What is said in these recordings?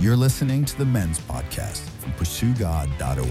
You're listening to the Men's Podcast from PursueGod.org.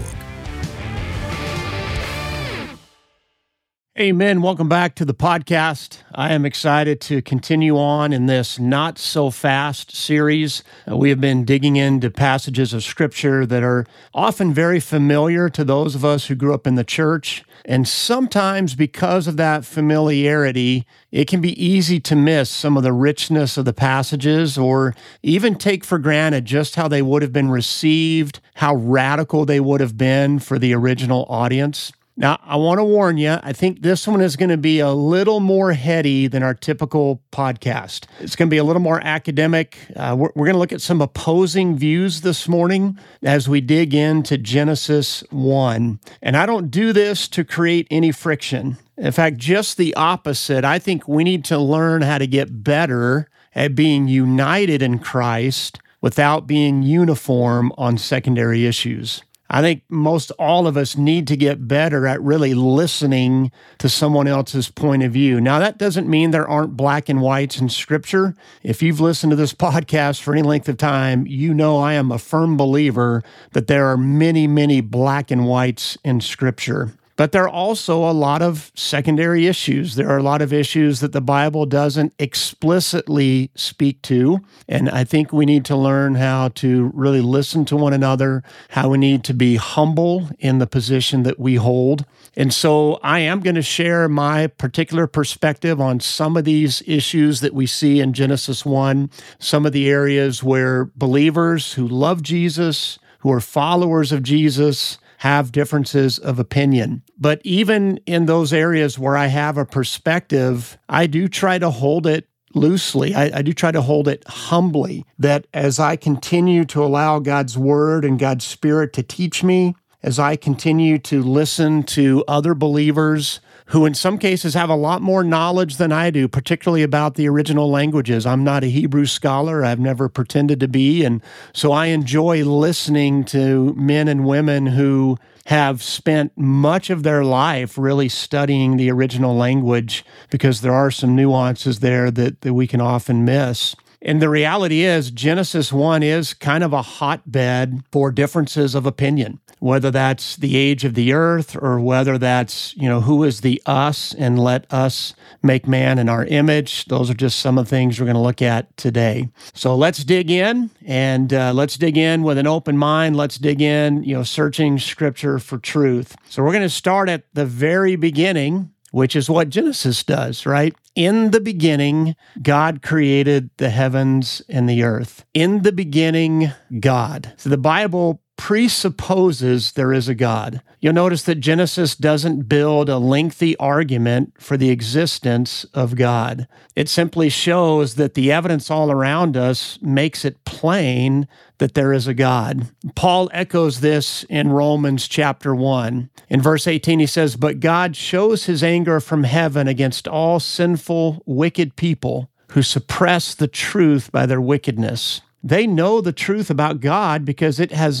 Amen. Welcome back to the podcast. I am excited to continue on in this Not So Fast series. We have been digging into passages of Scripture that are often very familiar to those of us who grew up in the church. And sometimes because of that familiarity, it can be easy to miss some of the richness of the passages or even take for granted just how they would have been received, how radical they would have been for the original audience. Now, I want to warn you, I think this one is going to be a little more heady than our typical podcast. It's going to be a little more academic. We're going to look at some opposing views this morning as we dig into Genesis 1. And I don't do this to create any friction. In fact, just the opposite. I think we need to learn how to get better at being united in Christ without being uniform on secondary issues. I think most all of us need to get better at really listening to someone else's point of view. Now, that doesn't mean there aren't black and whites in Scripture. If you've listened to this podcast for any length of time, you know I am a firm believer that there are many, many black and whites in Scripture. But there are also a lot of secondary issues. There are a lot of issues that the Bible doesn't explicitly speak to. And I think we need to learn how to really listen to one another, how we need to be humble in the position that we hold. And so I am going to share my particular perspective on some of these issues that we see in Genesis 1, some of the areas where believers who love Jesus, who are followers of Jesus, have differences of opinion. But even in those areas where I have a perspective, I do try to hold it loosely. I do try to hold it humbly, that as I continue to allow God's Word and God's Spirit to teach me, as I continue to listen to other believers who in some cases have a lot more knowledge than I do, particularly about the original languages. I'm not a Hebrew scholar. I've never pretended to be. And so I enjoy listening to men and women who have spent much of their life really studying the original language because there are some nuances there that we can often miss. And the reality is, Genesis 1 is kind of a hotbed for differences of opinion, whether that's the age of the earth or whether that's, who is the us and let us make man in our image. Those are just some of the things we're going to look at today. So let's dig in, and let's dig in with an open mind. Let's dig in, searching Scripture for truth. So we're going to start at the very beginning, which is what Genesis does, right? In the beginning, God created the heavens and the earth. In the beginning, God. So the Bible presupposes there is a God. You'll notice that Genesis doesn't build a lengthy argument for the existence of God. It simply shows that the evidence all around us makes it plain that there is a God. Paul echoes this in Romans chapter 1. In verse 18, he says, "But God shows his anger from heaven against all sinful, wicked people who suppress the truth by their wickedness. They know the truth about God because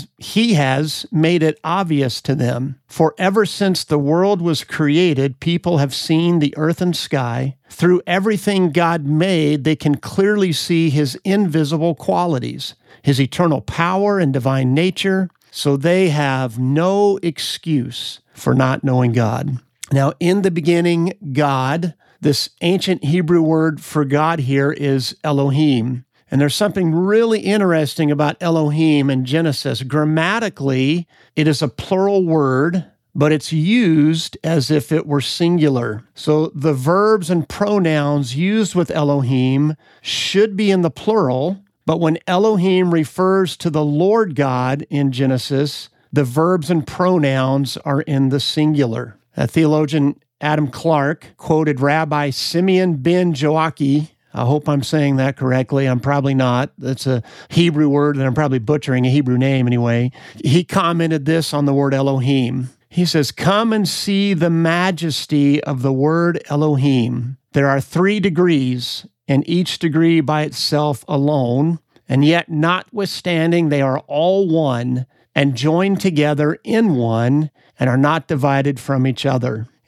He has made it obvious to them. For ever since the world was created, people have seen the earth and sky. Through everything God made, they can clearly see His invisible qualities, His eternal power and divine nature, so they have no excuse for not knowing God." Now, in the beginning, God, this ancient Hebrew word for God here is Elohim. And there's something really interesting about Elohim in Genesis. Grammatically, it is a plural word, but it's used as if it were singular. So the verbs and pronouns used with Elohim should be in the plural, but when Elohim refers to the Lord God in Genesis, the verbs and pronouns are in the singular. Theologian Adam Clarke quoted Rabbi Simeon ben Joachim. I hope I'm saying that correctly. I'm probably not. That's a Hebrew word, and I'm probably butchering a Hebrew name anyway. He commented this on the word Elohim. He says, "Come and see the majesty of the word Elohim. There are 3 degrees, and each degree by itself alone, and yet notwithstanding they are all one and joined together in one and are not divided from each other."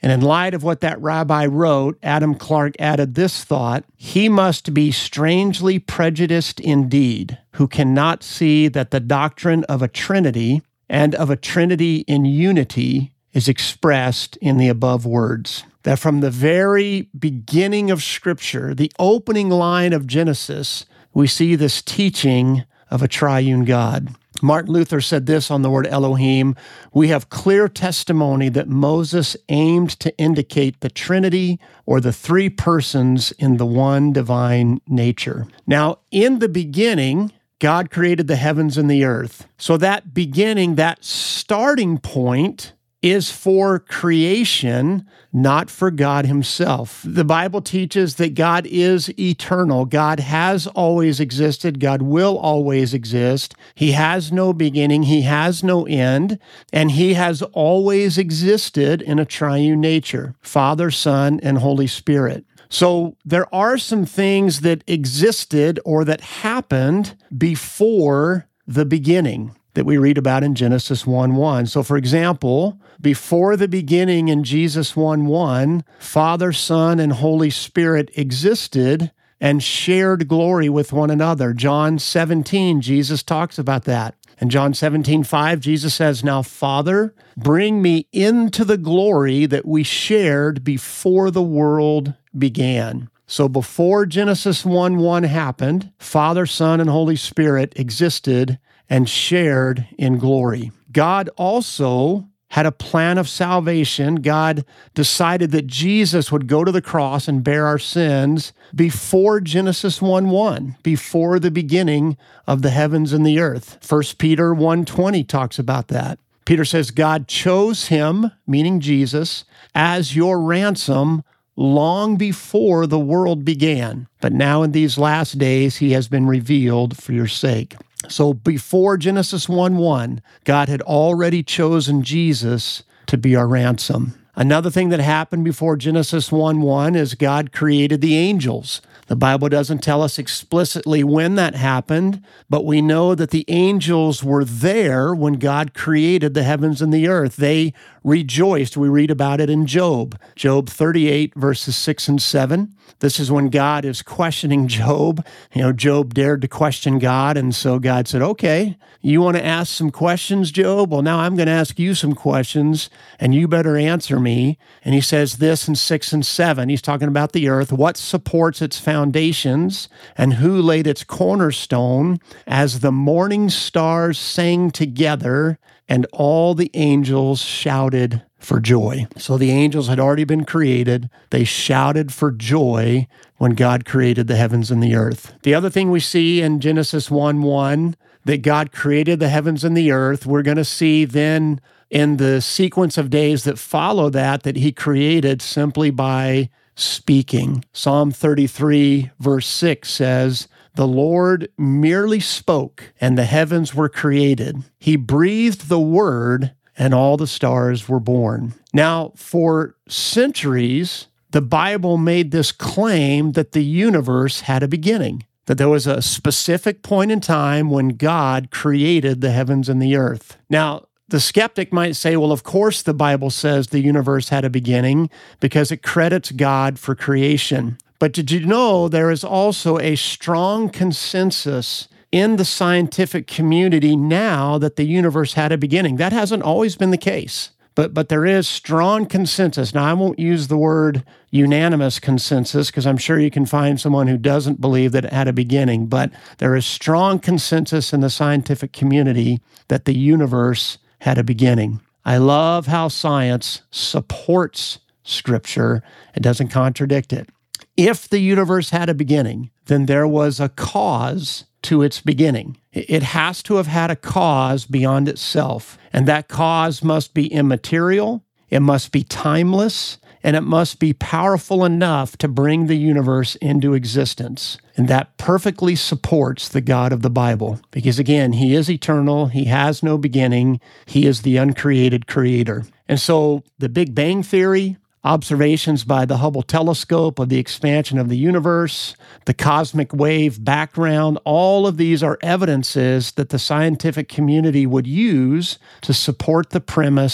And in light of what that rabbi wrote, Adam Clarke added this thought: he must be strangely prejudiced indeed, who cannot see that the doctrine of a Trinity and of a Trinity in unity is expressed in the above words. That from the very beginning of Scripture, the opening line of Genesis, we see this teaching of a triune God. Martin Luther said this on the word Elohim: we have clear testimony that Moses aimed to indicate the Trinity or the three persons in the one divine nature. Now, in the beginning, God created the heavens and the earth. So that beginning, that starting point, is for creation, not for God himself. The Bible teaches that God is eternal. God has always existed. God will always exist. He has no beginning. He has no end. And he has always existed in a triune nature: Father, Son, and Holy Spirit. So there are some things that existed or that happened before the beginning that we read about in Genesis 1:1. So for example, before the beginning in Genesis 1:1, Father, Son, and Holy Spirit existed and shared glory with one another. John 17, Jesus talks about that. In John 17:5, Jesus says, "Now, Father, bring me into the glory that we shared before the world began." So before Genesis 1:1 happened, Father, Son, and Holy Spirit existed and shared in glory. God also had a plan of salvation. God decided that Jesus would go to the cross and bear our sins before Genesis 1:1, before the beginning of the heavens and the earth. 1 Peter 1:20 talks about that. Peter says, God chose him, meaning Jesus, as your ransom long before the world began. But now in these last days, he has been revealed for your sake. So before Genesis 1:1, God had already chosen Jesus to be our ransom. Another thing that happened before Genesis 1:1 is God created the angels. The Bible doesn't tell us explicitly when that happened, but we know that the angels were there when God created the heavens and the earth. They rejoiced. We read about it in Job. Job 38, verses 6 and 7. This is when God is questioning Job. Job dared to question God, and so God said, okay, you want to ask some questions, Job? Well, now I'm going to ask you some questions, and you better answer me. And he says this in 6 and 7. He's talking about the earth. What supports its foundations, and who laid its cornerstone, as the morning stars sang together, and all the angels shouted for joy. So the angels had already been created. They shouted for joy when God created the heavens and the earth. The other thing we see in Genesis 1:1, that God created the heavens and the earth, we're going to see then in the sequence of days that follow that he created simply by speaking. Psalm 33, verse 6 says, the Lord merely spoke, and the heavens were created. He breathed the word, and all the stars were born. Now, for centuries, the Bible made this claim that the universe had a beginning, that there was a specific point in time when God created the heavens and the earth. Now, the skeptic might say, well, of course the Bible says the universe had a beginning because it credits God for creation. But did you know there is also a strong consensus in the scientific community now that the universe had a beginning? That hasn't always been the case, but there is strong consensus. Now, I won't use the word unanimous consensus because I'm sure you can find someone who doesn't believe that it had a beginning, but there is strong consensus in the scientific community that the universe had a beginning. I love how science supports Scripture. It doesn't contradict it. If the universe had a beginning, then there was a cause to its beginning. It has to have had a cause beyond itself, and that cause must be immaterial, it must be timeless, and it must be powerful enough to bring the universe into existence. And that perfectly supports the God of the Bible, because again, he is eternal, he has no beginning, he is the uncreated creator. And so the Big Bang Theory, observations by the Hubble telescope of the expansion of the universe, the cosmic wave background, all of these are evidences that the scientific community would use to support the premise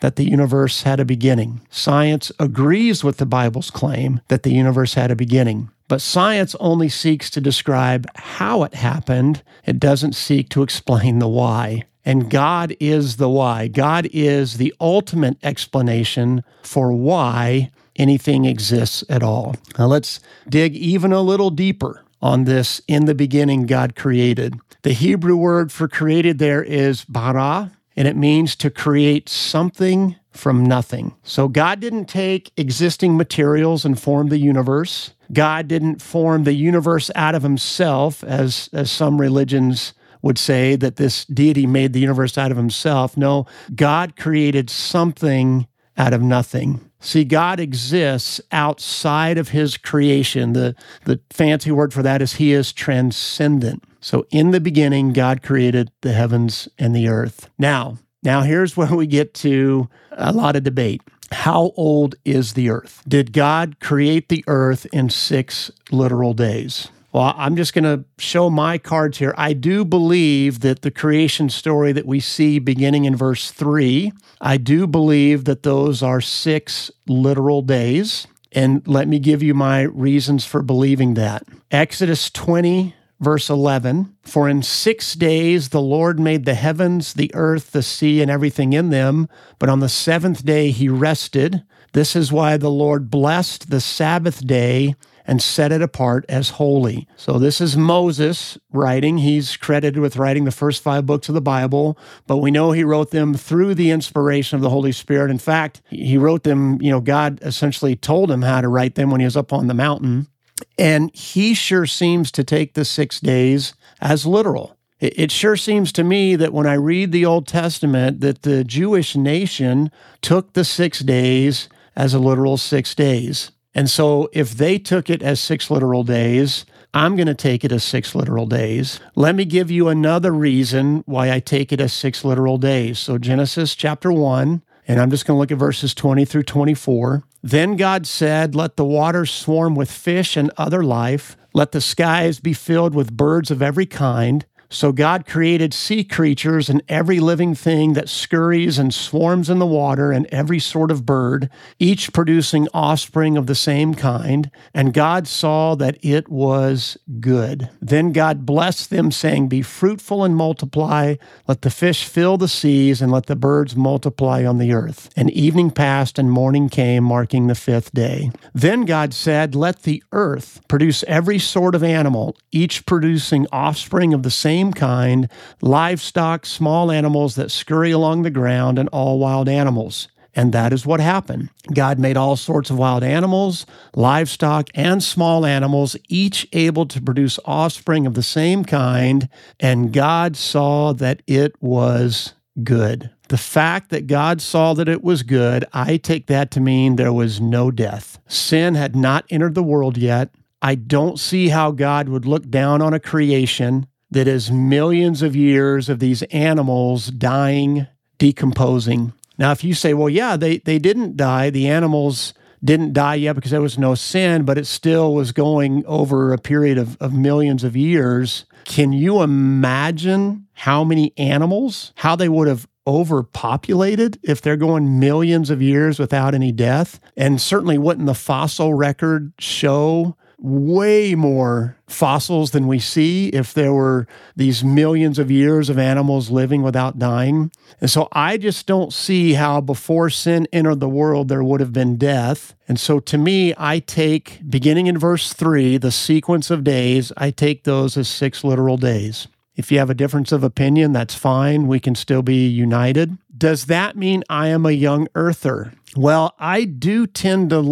that the universe had a beginning. Science agrees with the Bible's claim that the universe had a beginning. But science only seeks to describe how it happened. It doesn't seek to explain the why. And God is the why. God is the ultimate explanation for why anything exists at all. Now let's dig even a little deeper on this. In the beginning, God created. The Hebrew word for created there is bara, and it means to create something from nothing. So God didn't take existing materials and form the universe. God didn't form the universe out of himself, as some religions would say, that this deity made the universe out of himself. No, God created something out of nothing. See, God exists outside of his creation. The fancy word for that is he is transcendent. So in the beginning, God created the heavens and the earth. Now here's where we get to a lot of debate. How old is the earth? Did God create the earth in 6 literal days? Well, I'm just going to show my cards here. I do believe that the creation story that we see beginning in verse 3, I do believe that those are 6 literal days. And let me give you my reasons for believing that. Exodus 20, verse 11, for in 6 days the Lord made the heavens, the earth, the sea, and everything in them, but on the 7th day he rested. This is why the Lord blessed the Sabbath day and set it apart as holy. So this is Moses writing. He's credited with writing the first 5 books of the Bible, but we know he wrote them through the inspiration of the Holy Spirit. In fact, he wrote them, God essentially told him how to write them when he was up on the mountain. And he sure seems to take the 6 days as literal. It sure seems to me that when I read the Old Testament, that the Jewish nation took the 6 days as a literal 6 days. And so if they took it as 6 literal days, I'm going to take it as 6 literal days. Let me give you another reason why I take it as 6 literal days. So Genesis chapter 1, and I'm just going to look at verses 20 through 24. Then God said, let the waters swarm with fish and other life. Let the skies be filled with birds of every kind. So God created sea creatures and every living thing that scurries and swarms in the water and every sort of bird, each producing offspring of the same kind. And God saw that it was good. Then God blessed them, saying, be fruitful and multiply. Let the fish fill the seas and let the birds multiply on the earth. And evening passed and morning came, marking the 5th day. Then God said, let the earth produce every sort of animal, each producing offspring of the same kind, livestock, small animals that scurry along the ground, and all wild animals. And that is what happened. God made all sorts of wild animals, livestock, and small animals, each able to produce offspring of the same kind, and God saw that it was good. The fact that God saw that it was good, I take that to mean there was no death. Sin had not entered the world yet. I don't see how God would look down on a creation that is millions of years of these animals dying, decomposing. Now, if you say, well, yeah, they didn't die. The animals didn't die yet because there was no sin, but it still was going over a period of millions of years. Can you imagine how many animals, how they would have overpopulated if they're going millions of years without any death? And certainly wouldn't the fossil record show way more fossils than we see if there were these millions of years of animals living without dying? And so I just don't see how before sin entered the world there would have been death. And so to me, I take, beginning in verse 3, the sequence of days, I take those as 6 literal days. If you have a difference of opinion, that's fine. We can still be united. Does that mean I am a young earther? Well, I do tend to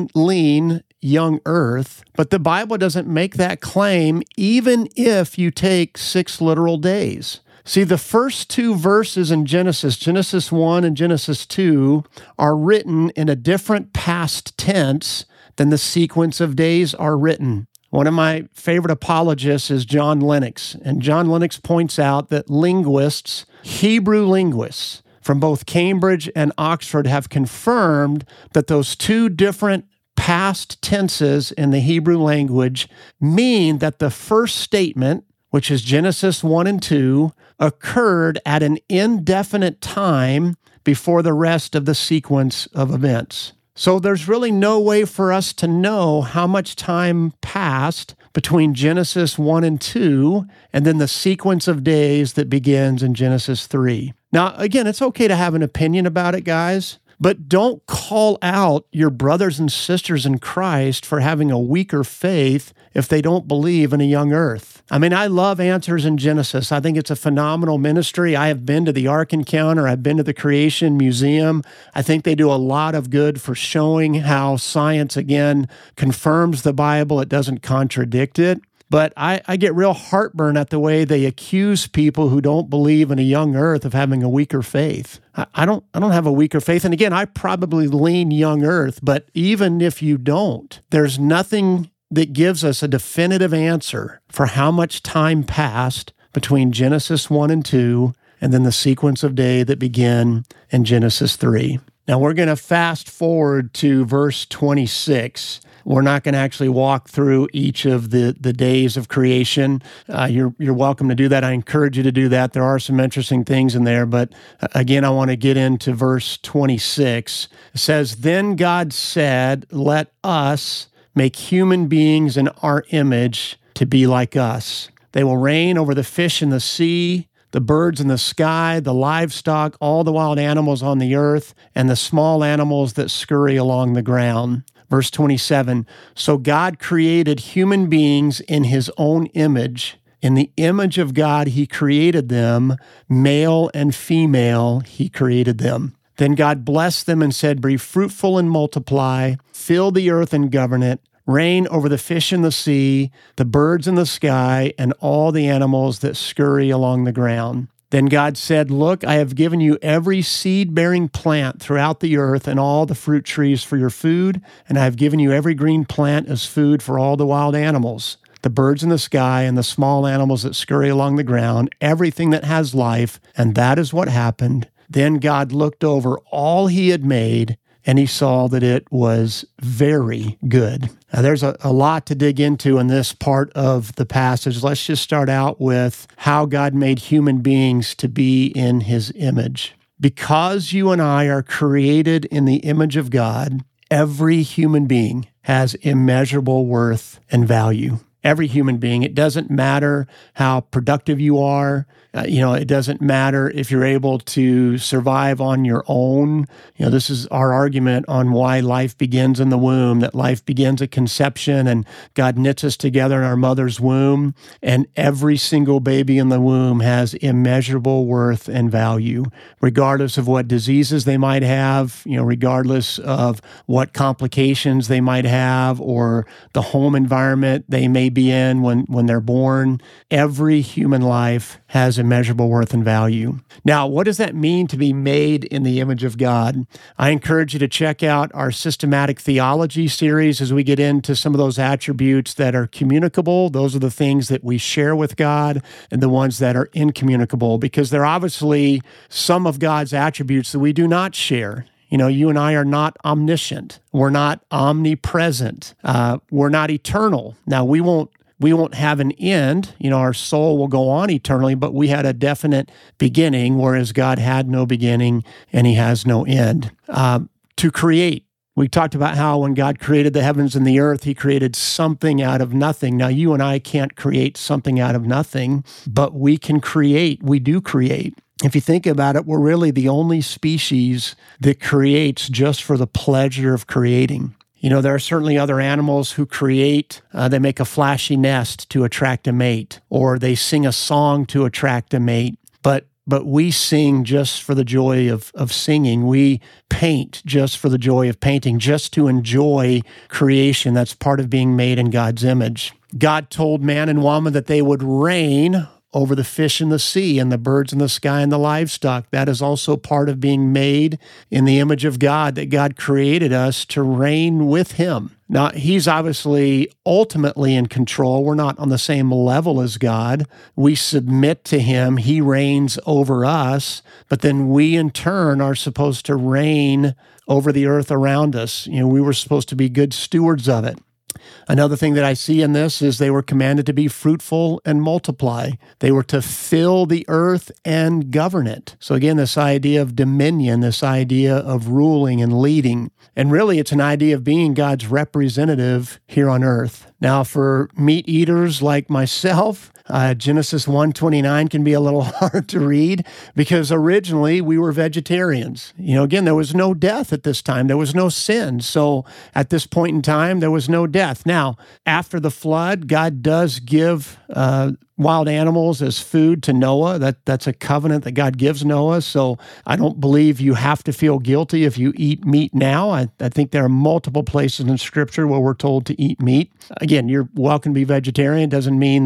lean young earth, but the Bible doesn't make that claim, even if you take 6 literal days. See, the first 2 verses in Genesis 1 and Genesis 2, are written in a different past tense than the sequence of days are written. One of my favorite apologists is John Lennox, and John Lennox points out that linguists, Hebrew linguists from both Cambridge and Oxford, have confirmed that those 2 different past tenses in the Hebrew language mean that the first statement, which is Genesis 1 and 2, occurred at an indefinite time before the rest of the sequence of events. So there's really no way for us to know how much time passed between Genesis 1 and 2, and then the sequence of days that begins in Genesis 3. Now, again, it's okay to have an opinion about it, guys, but don't call out your brothers and sisters in Christ for having a weaker faith if they don't believe in a young earth. I mean, I love Answers in Genesis. I think it's a phenomenal ministry. I have been to the Ark Encounter. I've been to the Creation Museum. I think they do a lot of good for showing how science, again, confirms the Bible. It doesn't contradict it. But I get real heartburn at the way they accuse people who don't believe in a young earth of having a weaker faith. I don't have a weaker faith. And again, I probably lean young earth, but even if you don't, there's nothing that gives us a definitive answer for how much time passed between Genesis 1 and 2 and then the sequence of day that begin in Genesis 3. Now we're going to fast forward to verse 26. We're not going to actually walk through each of the days of creation. You're welcome to do that. I encourage you to do that. There are some interesting things in there, but again, I want to get into verse 26. It says, "Then God said, 'Let us make human beings in our image to be like us. They will reign over the fish in the sea, the birds in the sky, the livestock, all the wild animals on the earth, and the small animals that scurry along the ground.'" Verse 27, "So God created human beings in his own image. In the image of God he created them, male and female he created them. Then God blessed them and said, 'Be fruitful and multiply, fill the earth and govern it, reign over the fish in the sea, the birds in the sky, and all the animals that scurry along the ground.' Then God said, 'Look, I have given you every seed-bearing plant throughout the earth and all the fruit trees for your food, and I have given you every green plant as food for all the wild animals, the birds in the sky and the small animals that scurry along the ground, everything that has life.' And that is what happened. Then God looked over all he had made, and he saw that it was very good." Now, there's a lot to dig into in this part of the passage. Let's just start out with how God made human beings to be in his image. Because you and I are created in the image of God, every human being has immeasurable worth and value. Every human being. It doesn't matter how productive you are. It doesn't matter if you're able to survive on your own. This is our argument on why life begins in the womb, that life begins at conception and God knits us together in our mother's womb. And every single baby in the womb has immeasurable worth and value, regardless of what diseases they might have, regardless of what complications they might have or the home environment they may be in when they're born. Every human life has immeasurable worth and value. Now, what does that mean to be made in the image of God? I encourage you to check out our systematic theology series as we get into some of those attributes that are communicable. Those are the things that we share with God, and the ones that are incommunicable, because there are obviously some of God's attributes that we do not share. You and I are not omniscient. We're not omnipresent. We're not eternal. Now, we won't have an end. Our soul will go on eternally, but we had a definite beginning, whereas God had no beginning and he has no end. To create. We talked about how when God created the heavens and the earth, he created something out of nothing. Now, you and I can't create something out of nothing, but we can create. We do create. If you think about it, we're really the only species that creates just for the pleasure of creating. There are certainly other animals who create. They make a flashy nest to attract a mate, or they sing a song to attract a mate. But we sing just for the joy of singing. We paint just for the joy of painting, just to enjoy creation. That's part of being made in God's image. God told man and woman that they would reign over the fish in the sea and the birds in the sky and the livestock. That is also part of being made in the image of God, that God created us to reign with him. Now, he's obviously ultimately in control. We're not on the same level as God. We submit to him. He reigns over us, but then we in turn are supposed to reign over the earth around us. We were supposed to be good stewards of it. Another thing that I see in this is they were commanded to be fruitful and multiply. They were to fill the earth and govern it. So again, this idea of dominion, this idea of ruling and leading. And really, it's an idea of being God's representative here on earth. Now, for meat eaters like myself, Genesis 1:29 can be a little hard to read because originally we were vegetarians. Again, there was no death at this time. There was no sin. So at this point in time, there was no death. Now, after the flood, God does give wild animals as food to Noah. That's a covenant that God gives Noah. So I don't believe you have to feel guilty if you eat meat now. I think there are multiple places in Scripture where we're told to eat meat. Again, you're welcome to be vegetarian. It doesn't mean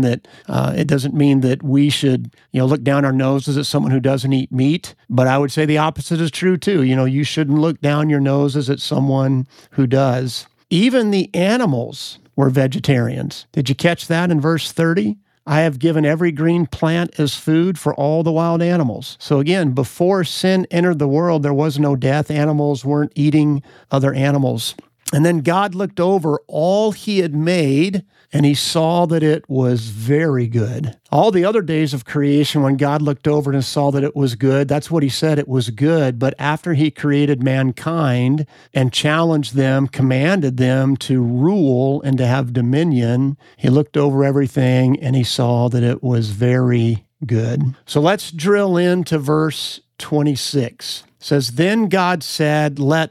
that we should look down our noses at someone who doesn't eat meat. But I would say the opposite is true too. You shouldn't look down your noses at someone who does. Even the animals were vegetarians. Did you catch that in verse 30? I have given every green plant as food for all the wild animals. So again, before sin entered the world, there was no death. Animals weren't eating other animals. And then God looked over all he had made, and he saw that it was very good. All the other days of creation, when God looked over and saw that it was good, that's what he said, it was good. But after he created mankind and challenged them, commanded them to rule and to have dominion, he looked over everything and he saw that it was very good. So let's drill into verse 26. It says, "Then God said, 'Let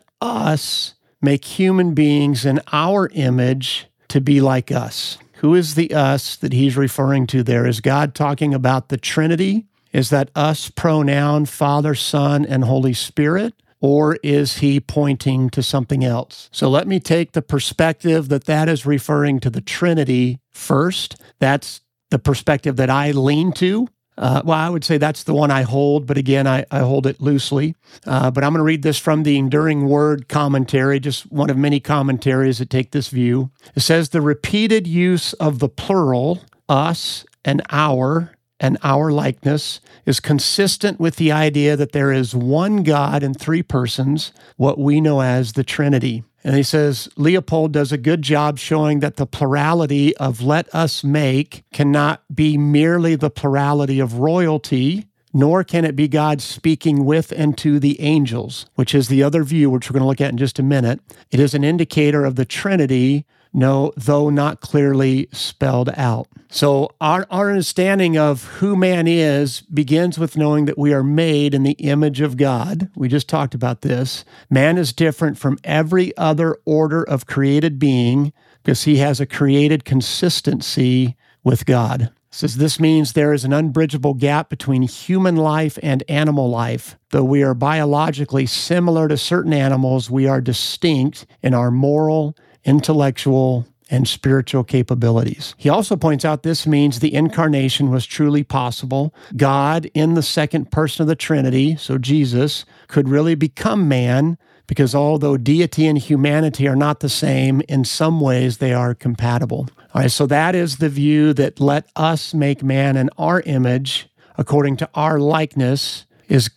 us make human beings in our image to be like us.'" Who is the us that he's referring to there? Is God talking about the Trinity? Is that us pronoun Father, Son, and Holy Spirit? Or is he pointing to something else? So let me take the perspective that is referring to the Trinity first. That's the perspective that I lean to. I would say that's the one I hold, but again, I hold it loosely. But I'm going to read this from the Enduring Word commentary, just one of many commentaries that take this view. It says, "The repeated use of the plural, us and our likeness, is consistent with the idea that there is one God in three persons, what we know as the Trinity." And he says, Leopold does a good job showing that the plurality of "let us make" cannot be merely the plurality of royalty, nor can it be God speaking with and to the angels, which is the other view, which we're going to look at in just a minute. It is an indicator of the Trinity, though not clearly spelled out. So our understanding of who man is begins with knowing that we are made in the image of God. We just talked about this. Man is different from every other order of created being because he has a created consistency with God. It says this means there is an unbridgeable gap between human life and animal life. Though we are biologically similar to certain animals, we are distinct in our moral, intellectual, and spiritual capabilities. He also points out this means the incarnation was truly possible. God, in the second person of the Trinity, so Jesus, could really become man because although deity and humanity are not the same, in some ways they are compatible. All right, so that is the view that let us make man in our image, according to our likeness,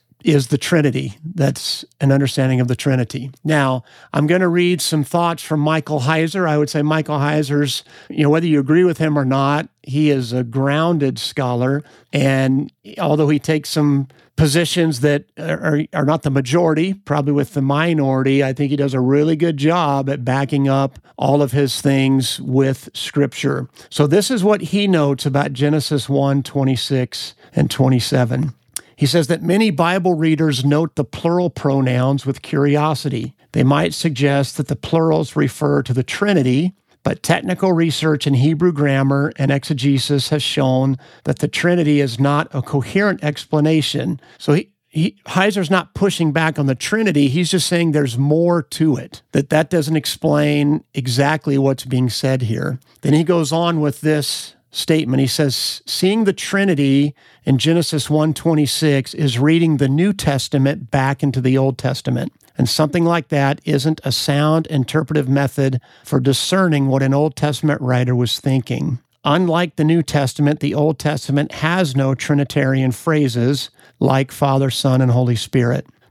is the Trinity. That's an understanding of the Trinity. Now, I'm going to read some thoughts from Michael Heiser. I would say Michael Heiser's, whether you agree with him or not, he is a grounded scholar. And although he takes some positions that are not the majority, probably with the minority, I think he does a really good job at backing up all of his things with Scripture. So this is what he notes about Genesis 1:26 and 27. He says that many Bible readers note the plural pronouns with curiosity. They might suggest that the plurals refer to the Trinity, but technical research in Hebrew grammar and exegesis has shown that the Trinity is not a coherent explanation. So Heiser's not pushing back on the Trinity. He's just saying there's more to it, that doesn't explain exactly what's being said here. Then he goes on with this statement. He says, seeing the Trinity in Genesis 1:26 is reading the New Testament back into the Old Testament. And something like that isn't a sound interpretive method for discerning what an Old Testament writer was thinking. Unlike the New Testament, the Old Testament has no Trinitarian phrases like Father, Son, and Holy Spirit.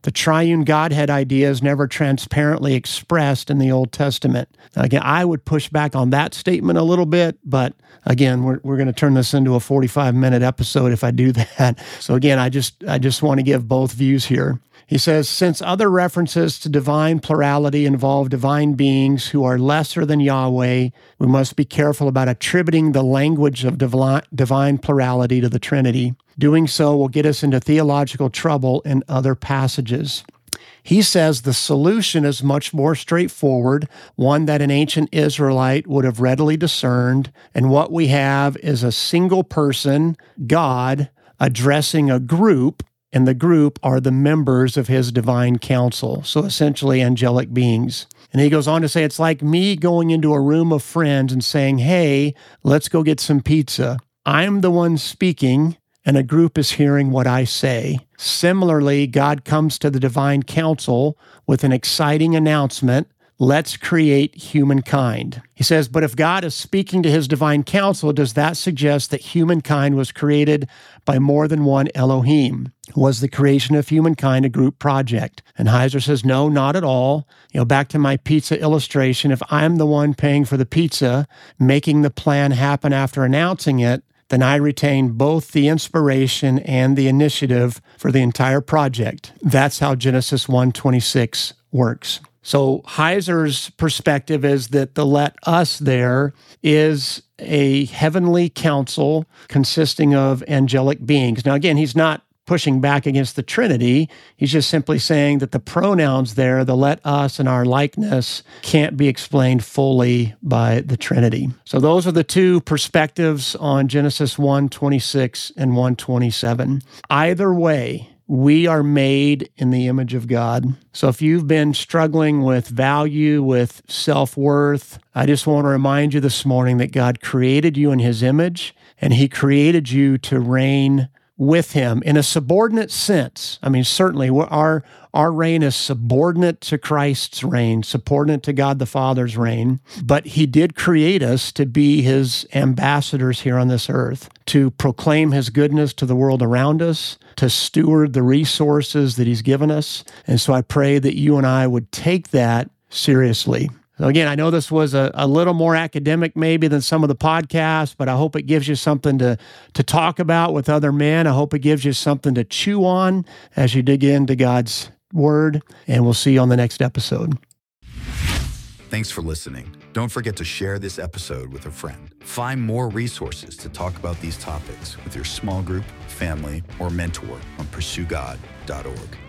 The triune Godhead idea is never transparently expressed in the Old Testament. Again, I would push back on that statement a little bit, but again, we're going to turn this into a 45-minute episode if I do that. So again, I just want to give both views here. He says, since other references to divine plurality involve divine beings who are lesser than Yahweh, we must be careful about attributing the language of divine plurality to the Trinity. Doing so will get us into theological trouble in other passages. He says the solution is much more straightforward, one that an ancient Israelite would have readily discerned, and what we have is a single person, God, addressing a group, and the group are the members of his divine council, so essentially angelic beings. And he goes on to say, it's like me going into a room of friends and saying, hey, let's go get some pizza. I'm the one speaking, and a group is hearing what I say. Similarly, God comes to the divine council with an exciting announcement, let's create humankind. He says, but if God is speaking to his divine council, does that suggest that humankind was created by more than one Elohim? Was the creation of humankind a group project? And Heiser says, no, not at all. Back to my pizza illustration, if I'm the one paying for the pizza, making the plan happen after announcing it, then I retain both the inspiration and the initiative for the entire project. That's how Genesis 1:26 works. So Heiser's perspective is that the let us there is a heavenly council consisting of angelic beings. Now, again, he's not pushing back against the Trinity. He's just simply saying that the pronouns there, the let us and our likeness, can't be explained fully by the Trinity. So those are the two perspectives on Genesis 1:26 and 1:27. Either way, we are made in the image of God. So if you've been struggling with value, with self-worth, I just want to remind you this morning that God created you in his image, and he created you to reign with him in a subordinate sense. I mean, certainly our reign is subordinate to Christ's reign, subordinate to God the Father's reign, but he did create us to be his ambassadors here on this earth, to proclaim his goodness to the world around us, to steward the resources that he's given us. And so I pray that you and I would take that seriously. So again, I know this was a little more academic maybe than some of the podcasts, but I hope it gives you something to talk about with other men. I hope it gives you something to chew on as you dig into God's word, and we'll see you on the next episode. Thanks for listening. Don't forget to share this episode with a friend. Find more resources to talk about these topics with your small group, family, or mentor on pursuegod.org.